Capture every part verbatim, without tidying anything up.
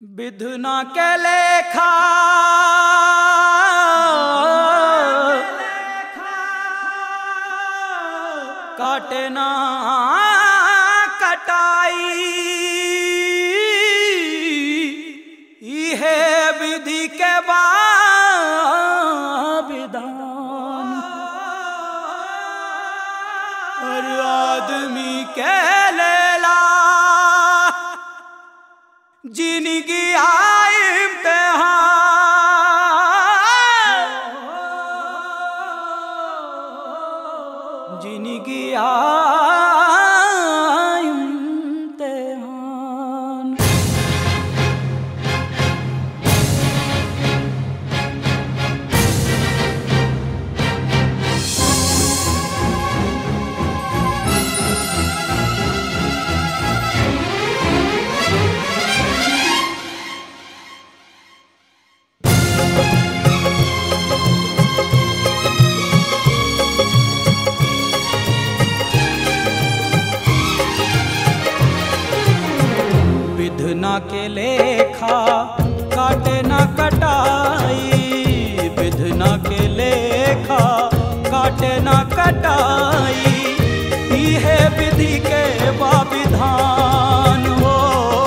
विधुना के लेखा काटे ना कटाई, इहे विधि के विधान। हर आदमी के लेला जिंदगी आई इम्तिहान, जिंदगी आई इम्तिहान। विधना के लेखा काटे ना कटाई, विधना के लेखा काटे ना कटाई, इहे विधि के विधान हो,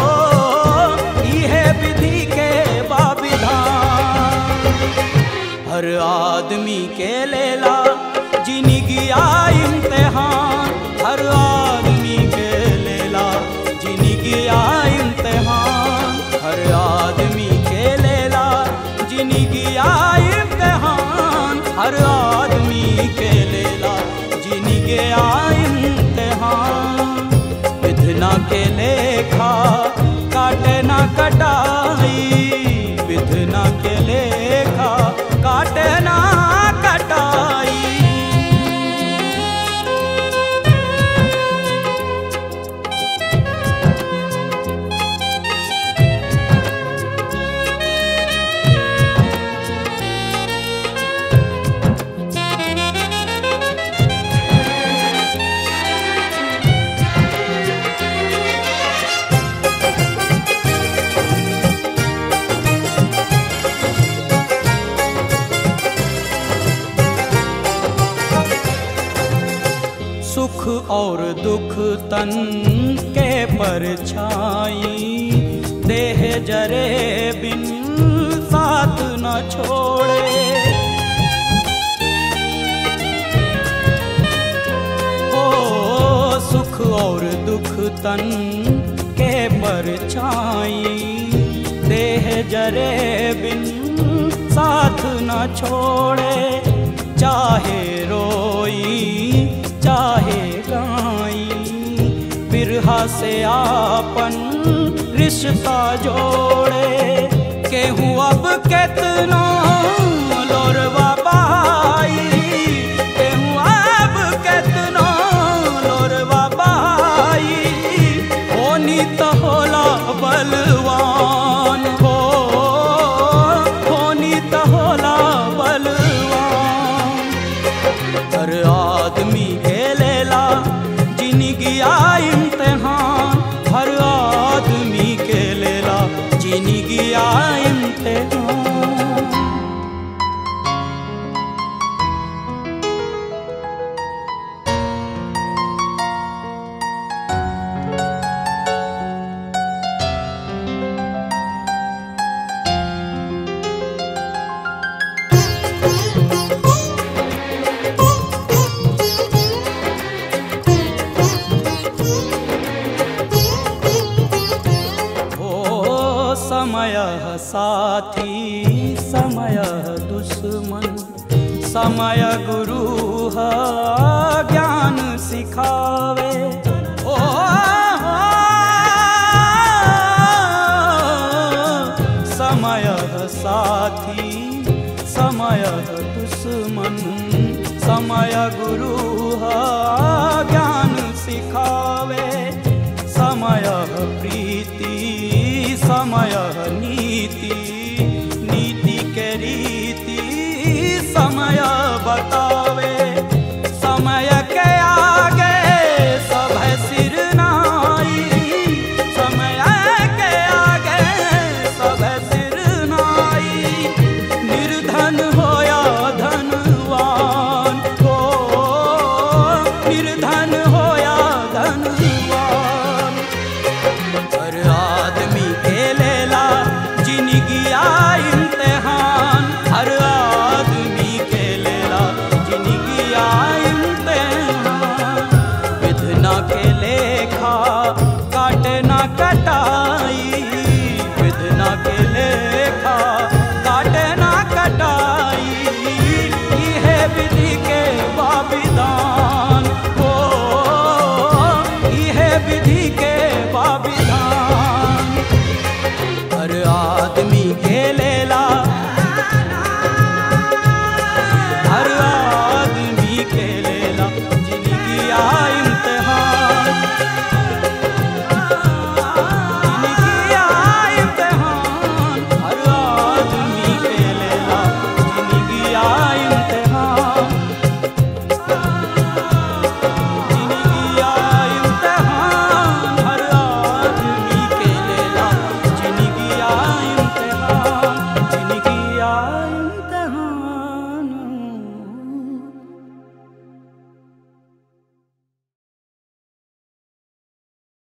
इहे विधि के विधान। हर आदमी के लेला जिंदगी आई इम्तिहान, हर आदमी के लेला जिंदगी आई इम्तिहान, हर आदमी के लेला जिंदगी आई इम्तिहान, हर आदमी के लेला जिंदगी आई इम्तिहान। विधना के लेखा काटे ना कटाई, विधना के लेखा काटे ना कटाई। सुख और दुख तन के परछाई, देह जरे बिन साथ न छोड़े। ओ सुख और दुख तन के परछाई, देह जरे बिन साथ न छोड़े। चाहे रोई चाहे गाई, बिरहा से आपन रिश्ता जोड़े। केहू अब केतना लोरवा बहाई, केहू अब केतना लोरवा बहाई, होनी तो होला बलवान हो, होनी तो होला बलवान। हर आदमी के लेला जिंदगी आई इम्तिहान, हर आदमी के लेला जिंदगी आई इम्तिहान। समय साथी समय दुश्मन, समय गुरु ज्ञान सिखावे। ओ समय साथी समय दुश्मन, समय गुरु ज्ञान सिखावे। समय प्रीति समय नीति,